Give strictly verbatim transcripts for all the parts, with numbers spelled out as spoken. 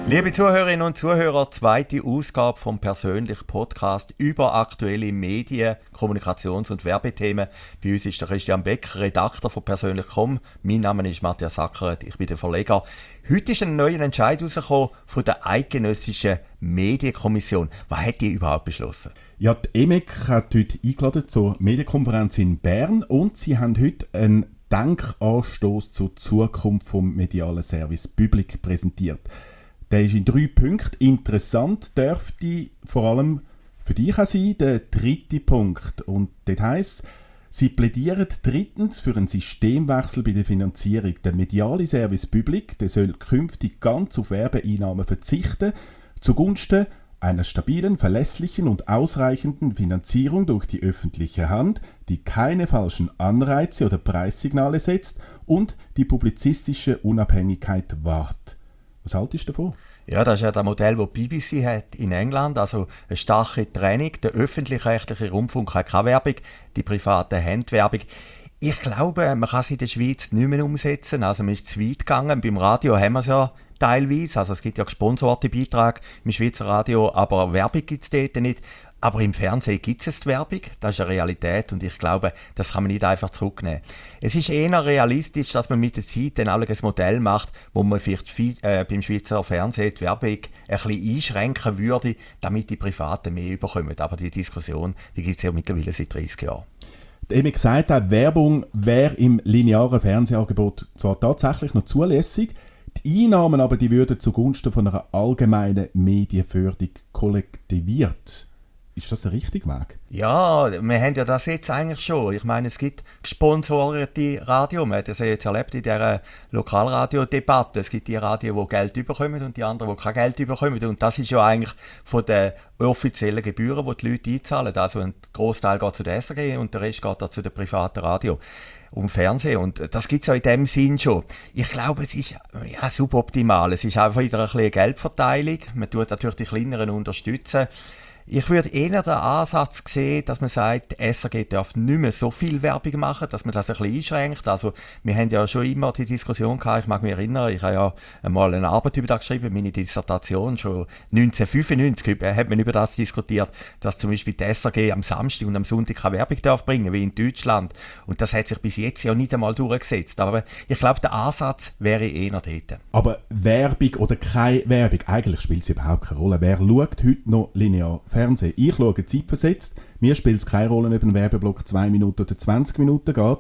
Liebe Zuhörerinnen und Zuhörer, zweite Ausgabe vom persönlichen Podcast über aktuelle Medien, Kommunikations- und Werbethemen. Bei uns ist der Christian Becker, Redakteur von persönlich Punkt com. Mein Name ist Matthias Sackeret, ich bin der Verleger. Heute ist ein neuer Entscheid herausgekommen von der Eidgenössischen Medienkommission. Was hat die überhaupt beschlossen? Ja, die E M E C hat heute eingeladen zur Medienkonferenz in Bern und sie haben heute einen Denkanstoss zur Zukunft vom medialen Service Public präsentiert. Der ist in drei Punkten interessant, dürfte vor allem für dich auch sein, der dritte Punkt. Und das heisst, sie plädieren drittens für einen Systemwechsel bei der Finanzierung. Der mediale Service Public der soll künftig ganz auf Werbeeinnahmen verzichten, zugunsten einer stabilen, verlässlichen und ausreichenden Finanzierung durch die öffentliche Hand, die keine falschen Anreize oder Preissignale setzt und die publizistische Unabhängigkeit wahrt. Was haltest du davon? Ja, das ist ja das Modell, das die B B C hat in England. Also eine starke Trennung. Der öffentlich-rechtliche Rundfunk hat keine Werbung, die privaten haben Werbung. Ich glaube, man kann es in der Schweiz nicht mehr umsetzen. Also man ist zu weit gegangen. Beim Radio haben wir es ja teilweise. Also es gibt ja gesponserte Beiträge im Schweizer Radio, aber Werbung gibt es dort nicht. Aber im Fernsehen gibt es die Werbung, das ist eine Realität und ich glaube, das kann man nicht einfach zurücknehmen. Es ist eher realistisch, dass man mit der Zeit dann ein Modell macht, wo man vielleicht äh, beim Schweizer Fernsehen die Werbung ein bisschen einschränken würde, damit die Privaten mehr bekommen. Aber die Diskussion, die gibt es ja mittlerweile seit dreißig Jahren. Die E M E C gesagt hat, Werbung wäre im linearen Fernsehangebot zwar tatsächlich noch zulässig, die Einnahmen aber die würden zugunsten von einer allgemeinen Medienförderung kollektiviert. Ist das der richtige Weg? Ja, wir haben ja das jetzt eigentlich schon. Ich meine, es gibt gesponsorierte Radio. Man hat das ja jetzt erlebt in dieser Lokalradiodebatte. Es gibt die Radio, die Geld bekommen und die anderen, die kein Geld bekommen. Und das ist ja eigentlich von den offiziellen Gebühren, die die Leute einzahlen. Also ein Großteil geht zu der S R G und der Rest geht dann zu den privaten Radio und Fernsehen. Und das gibt es ja in dem Sinn schon. Ich glaube, es ist ja, suboptimal. Es ist einfach wieder ein bisschen Geldverteilung. Man tut natürlich die Kleineren unterstützen. Ich würde eher den Ansatz sehen, dass man sagt, die S R G darf nicht mehr so viel Werbung machen, dass man das ein bisschen einschränkt. Also, wir haben ja schon immer die Diskussion gehabt, ich mag mich erinnern, ich habe ja einmal eine Arbeit über das geschrieben, meine Dissertation, schon neunzehnhundertfünfundneunzig hat man über das diskutiert, dass zum Beispiel die S R G am Samstag und am Sonntag keine Werbung darf bringen, wie in Deutschland. Und das hat sich bis jetzt ja nicht einmal durchgesetzt. Aber ich glaube, der Ansatz wäre eher dort. Aber Werbung oder keine Werbung, eigentlich spielt es überhaupt keine Rolle. Wer schaut heute noch linear Fernsehen? Ich schaue zeitversetzt. Mir spielt es keine Rolle, ob ein Werbeblock zwei Minuten oder zwanzig Minuten geht.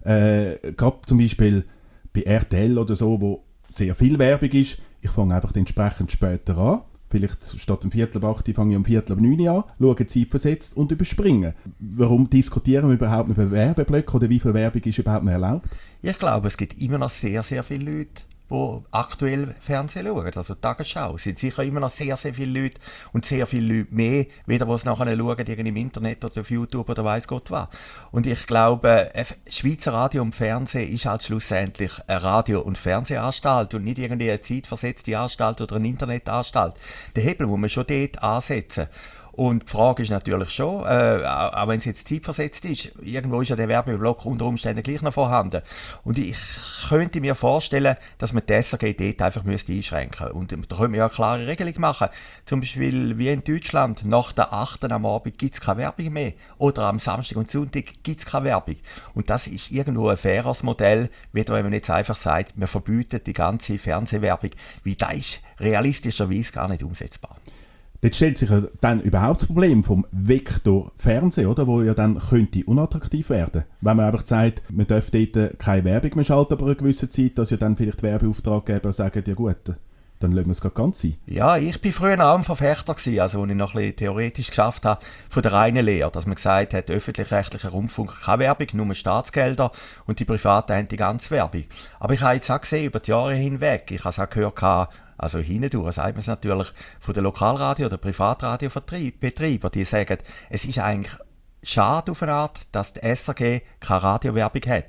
Äh, Gerade zum Beispiel bei R T L oder so, wo sehr viel Werbung ist. Ich fange einfach entsprechend später an. Vielleicht statt um Viertel ab acht fange ich um Viertel ab neun an, schaue zeitversetzt und überspringe. Warum diskutieren wir überhaupt nicht über Werbeblöcke oder wie viel Werbung ist überhaupt nicht erlaubt? Ich glaube, es gibt immer noch sehr, sehr viele Leute, die aktuell Fernsehen schauen. Also die Tagesschau sind sicher immer noch sehr, sehr viele Leute und sehr viele Leute mehr, weder was nachher schauen, irgendwie im Internet oder auf YouTube oder weiss Gott was. Und ich glaube, Schweizer Radio und Fernsehen ist halt schlussendlich eine Radio- und Fernsehanstalt und nicht irgendwie eine zeitversetzte Anstalt oder eine Internetanstalt. Den Hebel muss man schon dort ansetzen. Und die Frage ist natürlich schon, äh, auch wenn es jetzt zeitversetzt ist, irgendwo ist ja der Werbeblock unter Umständen gleich noch vorhanden. Und ich könnte mir vorstellen, dass man die S R G dort einfach müsste einschränken müsste. Und da könnte man ja eine klare Regelung machen. Zum Beispiel wie in Deutschland, nach der achten am Abend gibt es keine Werbung mehr. Oder am Samstag und Sonntag gibt es keine Werbung. Und das ist irgendwo ein faires Modell, wieder wenn man jetzt einfach sagt, man verbietet die ganze Fernsehwerbung. Wie das ist realistischerweise gar nicht umsetzbar. Dort stellt sich ja dann überhaupt das Problem vom Vektor Fernsehen, oder, wo ja dann könnte unattraktiv werden. Wenn man einfach sagt, man darf dort keine Werbung mehr schalten, aber eine gewisse Zeit, dass ja dann vielleicht Werbeauftraggeber sagen, ja gut, dann lassen wir es ganz sein. Ja, ich war früher auch ein Verfechter gewesen, also als ich noch ein bisschen theoretisch geschafft habe, von der reinen Lehre, dass man gesagt hat, öffentlich-rechtlicher Rundfunk keine Werbung, nur Staatsgelder und die Privaten haben die ganze Werbung. Aber ich habe jetzt auch gesehen, über die Jahre hinweg, ich habe es auch gehört, also hindurch sagt man es natürlich von den Lokalradio- oder Privatradiobetriebern, die sagen, es ist eigentlich schade auf eine Art, dass die S R G keine Radiowerbung hat.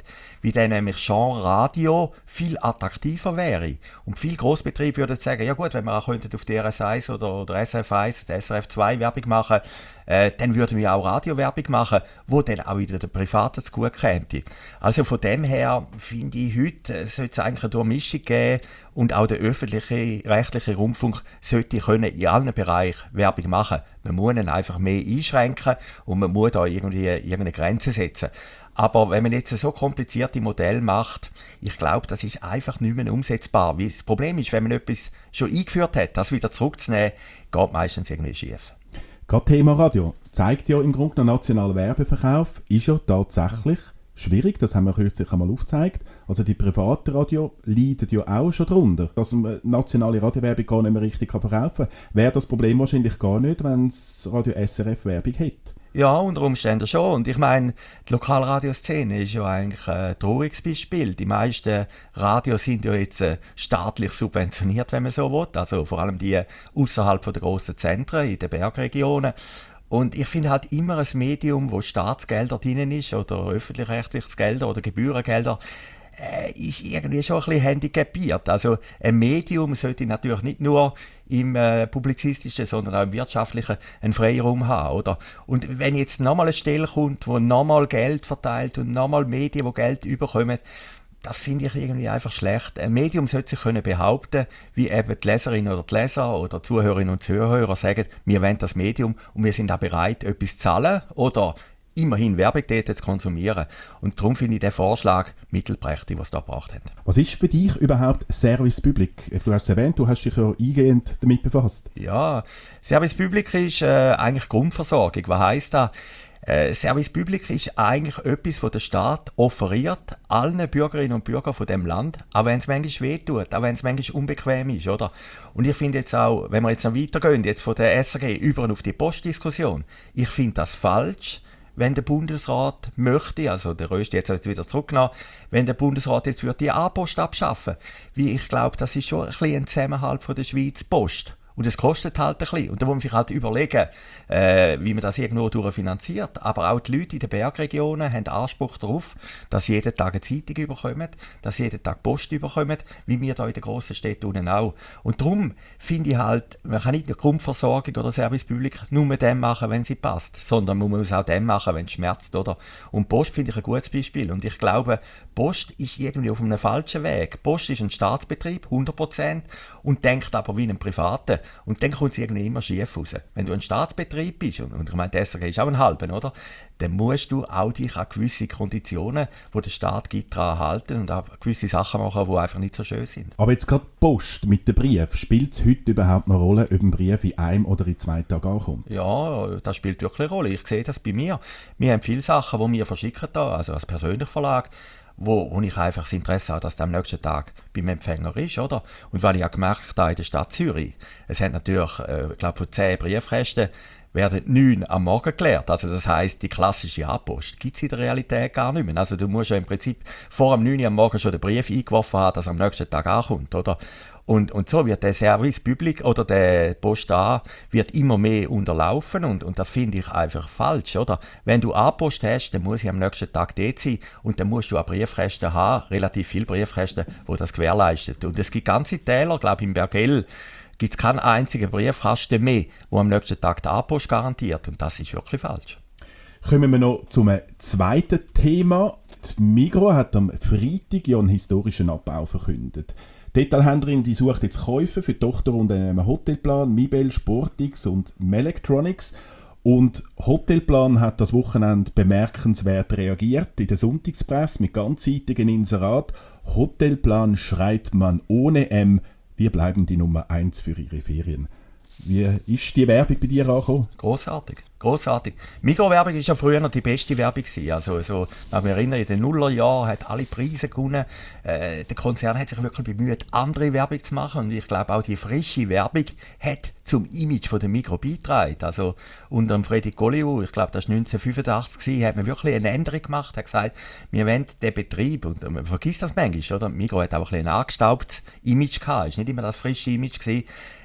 wie dann nämlich Genre Radio viel attraktiver wäre. Und viele Grossbetriebe würden sagen, ja gut, wenn wir auch könnten auf D R S eins oder, oder S F eins, S R F zwei Werbung machen, äh, dann würden wir auch Radiowerbung machen, wo dann auch wieder den Privaten zu gut käme. Also von dem her finde ich, heute sollte es eigentlich eine Durchmischung geben und auch der öffentliche, rechtliche Rundfunk sollte können in allen Bereichen Werbung machen. Man muss ihn einfach mehr einschränken und man muss da irgendwie irgendeine Grenze setzen. Aber wenn man jetzt so komplizierte Modelle macht, ich glaube, das ist einfach nicht mehr umsetzbar. Weil das Problem ist, wenn man etwas schon eingeführt hat, das wieder zurückzunehmen, geht meistens irgendwie schief. Gerade Thema Radio zeigt ja im Grunde, der nationale Werbeverkauf ist ja tatsächlich schwierig, das haben wir kürzlich einmal aufgezeigt. Also die privaten Radio leiden ja auch schon darunter, dass man nationale Radiowerbung gar nicht mehr richtig verkaufen kann. Wäre das Problem wahrscheinlich gar nicht, wenn das Radio S R F Werbung hätte. Ja, unter Umständen schon. Und ich meine, die Lokalradioszene ist ja eigentlich ein trauriges Beispiel. Die meisten Radios sind ja jetzt äh, staatlich subventioniert, wenn man so will. Also vor allem die außerhalb der grossen Zentren, in den Bergregionen. Und ich finde halt immer ein Medium, wo Staatsgelder drin ist, oder öffentlich-rechtliches Gelder oder Gebührengelder, äh, ist irgendwie schon ein bisschen handicapiert. Also ein Medium sollte natürlich nicht nur im äh, publizistischen, sondern auch im wirtschaftlichen einen Freiraum haben, oder? Und wenn jetzt nochmal eine Stelle kommt, wo nochmal Geld verteilt und nochmal Medien, die Geld überkommen, das finde ich irgendwie einfach schlecht. Ein Medium sollte sich können behaupten, wie eben die Leserinnen oder die Leser oder Zuhörerinnen und Zuhörer sagen, wir wollen das Medium und wir sind auch bereit, etwas zu zahlen oder immerhin Werbung dort zu konsumieren. Und darum finde ich den Vorschlag mittelprächtig, was sie da gebracht haben. Was ist für dich überhaupt Service Public? Du hast es erwähnt, du hast dich ja eingehend damit befasst. Ja, Service Public ist äh, eigentlich Grundversorgung. Was heisst das? Äh, Service Public ist eigentlich etwas, was der Staat offeriert allen Bürgerinnen und Bürgern von dem Land, auch wenn es manchmal wehtut, auch wenn es manchmal unbequem ist, oder? Und ich finde jetzt auch, wenn wir jetzt noch weitergehen, jetzt von der S R G über auf die Postdiskussion, ich finde das falsch, wenn der Bundesrat möchte, also der Rösti jetzt hat es wieder zurückgenommen, wenn der Bundesrat jetzt würde die A-Post abschaffen, wie ich glaube, das ist schon ein bisschen ein Zusammenhalt von der Schweiz Post. Und es kostet halt ein bisschen. Und da muss man sich halt überlegen, äh, wie man das irgendwo durchfinanziert. Aber auch die Leute in den Bergregionen haben Anspruch darauf, dass sie jeden Tag eine Zeitung bekommen, dass sie jeden Tag Post bekommen, wie wir hier in den grossen Städten unten auch. Und darum finde ich halt, man kann nicht eine Grundversorgung oder Service Public nur mit dem machen, wenn sie passt, sondern man muss auch dem machen, wenn es schmerzt, oder? Und Post finde ich ein gutes Beispiel. Und ich glaube, Post ist irgendwie auf einem falschen Weg. Post ist ein Staatsbetrieb, hundert Prozent, und denkt aber wie ein Privaten. Und dann kommt es irgendwie immer schief raus. Wenn du ein Staatsbetrieb bist, und, und ich meine, der S R G ist auch ein halben, oder? Dann musst du auch dich an gewisse Konditionen, die der Staat gibt, daran halten und auch gewisse Sachen machen, die einfach nicht so schön sind. Aber jetzt gerade Post mit dem Brief, spielt es heute überhaupt noch eine Rolle, ob ein Brief in einem oder in zwei Tagen ankommt? Ja, das spielt wirklich eine Rolle. Ich sehe das bei mir. Wir haben viele Sachen, die wir verschicken da, also als persönlicher Verlag, Wo, wo ich einfach das Interesse habe, dass das am nächsten Tag beim Empfänger ist, oder? Und weil ich auch gemerkt habe in der Stadt Zürich, es hat natürlich, äh, ich glaube, von zehn Briefkästen werden neun am Morgen geleert. Also das heisst, die klassische A-Post gibt es in der Realität gar nicht mehr. Also du musst ja im Prinzip vor dem neun Uhr am Morgen schon den Brief eingeworfen haben, dass er am nächsten Tag ankommt, oder? Und, und so wird der Service Public oder der Post A wird immer mehr unterlaufen und, und das finde ich einfach falsch, oder? Wenn du A-Post hast, dann muss ich am nächsten Tag dort sein und dann musst du auch Briefkästen haben, relativ viele Briefkästen, die das gewährleistet. Und es gibt ganze Täler, glaube ich, im Bergell, gibt es keinen einzigen Briefkasten mehr, der am nächsten Tag die A-Post garantiert und das ist wirklich falsch. Kommen wir noch zum zweiten Thema. Die Migros hat am Freitag ja einen historischen Abbau verkündet. Die Detailhändlerin die sucht jetzt Käufer für die Tochter unter einem Hotelplan, Mibel, Sportix und Melectronics. Und Hotelplan hat das Wochenende bemerkenswert reagiert in der Sonntagspresse mit ganzseitigen Inserat. Hotelplan schreit man ohne M. Wir bleiben die Nummer eins für ihre Ferien. Wie ist die Werbung bei dir angekommen? Grossartig, grossartig. Migros-Werbung war ja früher noch die beste Werbung gewesen. Also, so, ich mich erinnere, in den Nullerjahren hat alle Preise gewonnen. Äh, der Konzern hat sich wirklich bemüht, andere Werbung zu machen. Und ich glaube, auch die frische Werbung hat zum Image von der Migros beigetragen. Also, unter dem Freddy Golliou, ich glaube, das war neunzehnhundertfünfundachtzig gewesen, hat man wirklich eine Änderung gemacht. Er hat gesagt, wir wollen den Betrieb, und man vergisst das manchmal, oder? Migros hat auch ein, ein angestaubtes Image gehabt. Es war nicht immer das frische Image gewesen.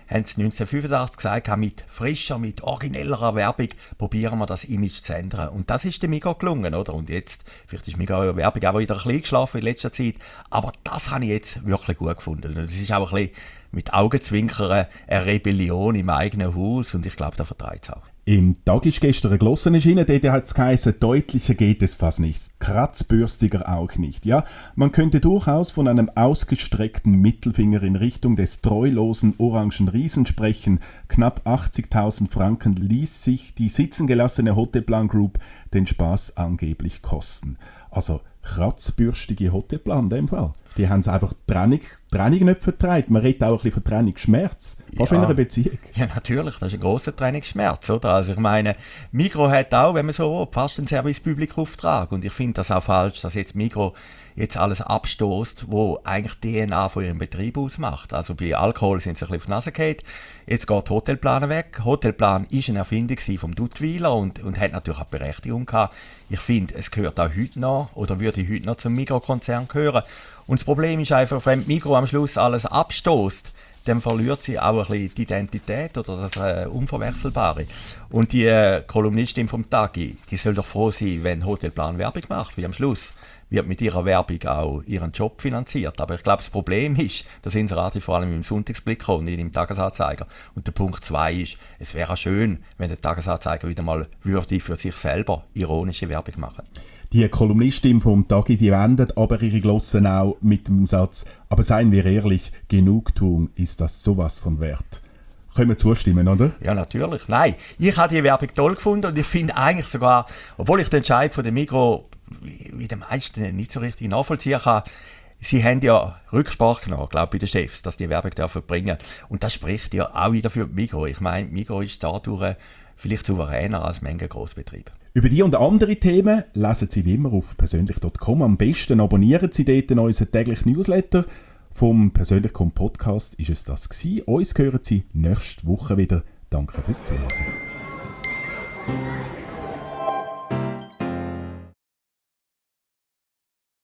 haben sie neunzehnhundertfünfundachtzig gesagt, mit frischer, mit originellerer Werbung probieren wir das Image zu ändern. Und das ist dem Migros gelungen, oder? Und jetzt, vielleicht ist Migros Werbung auch wieder ein bisschen geschlafen in letzter Zeit, aber das habe ich jetzt wirklich gut gefunden. Das ist auch ein bisschen mit Augenzwinkern eine Rebellion im eigenen Haus und ich glaube, da vertreibt es auch. Im Tag ist gestern geschlossen erschienen, dort hat es geheißen, deutlicher geht es fast nicht, kratzbürstiger auch nicht. Ja, man könnte durchaus von einem ausgestreckten Mittelfinger in Richtung des treulosen orangen Riesen sprechen. Knapp achtzigtausend Franken ließ sich die sitzengelassene Hotelplan Group den Spaß angeblich kosten. Also kratzbürstige Hotelplan in dem Fall. Die haben es einfach Trennung, Trennung nicht vertreibt. Man redet auch ein bisschen von Trennungsschmerz. Fast ja. in einer Beziehung. Ja, natürlich. Das ist ein grosser Trennungsschmerz, oder? Also ich meine, Migros hat auch, wenn man so will, fast einen Service-Public-Auftrag. Und ich finde das auch falsch, dass jetzt Migros jetzt alles abstoßt, wo eigentlich die D N A von ihrem Betrieb ausmacht. Also bei Alkohol sind sie ein bisschen auf die Nase gefallen. Jetzt geht Hotelplan weg. Hotelplan ist eine Erfindung vom Duttweiler und, und hat natürlich auch Berechtigung gehabt. Ich finde, es gehört auch heute noch, oder würde heute noch zum Migros-Konzern gehören. Und das Problem ist einfach, wenn Migros am Schluss alles abstoßt, dann verliert sie auch ein bisschen die Identität oder das äh, Unverwechselbare. Und die äh, Kolumnistin vom Tagi, die soll doch froh sein, wenn Hotelplan Werbung macht, wie am Schluss wird mit ihrer Werbung auch ihren Job finanziert. Aber ich glaube, das Problem ist, das Inserat ist vor allem im Sonntagsblick und nicht im Tagesanzeiger. Und der Punkt zwei ist, es wäre schön, wenn der Tagesanzeiger wieder mal würde für sich selber ironische Werbung machen. Die Kolumnistin vom Tagi, die wendet aber ihre Glossen auch mit dem Satz, aber seien wir ehrlich, Genugtuung ist das sowas von wert. Können wir zustimmen, oder? Ja, natürlich. Nein, ich habe die Werbung toll gefunden und ich finde eigentlich sogar, obwohl ich den Entscheid von der Migros wie den meisten nicht so richtig nachvollziehen kann, sie haben ja Rücksprache genommen, glaube ich, bei den Chefs, dass die Werbung dürfen bringen. Und das spricht ja auch wieder für Migros. Ich meine, Migros ist dadurch vielleicht souveräner als manche Grossbetriebe. Über die und andere Themen lesen Sie wie immer auf persönlich punkt com. Am besten abonnieren Sie dort unseren täglichen Newsletter. Vom persönlich punkt com Podcast ist es das gewesen. Uns hören Sie nächste Woche wieder. Danke fürs Zuhören.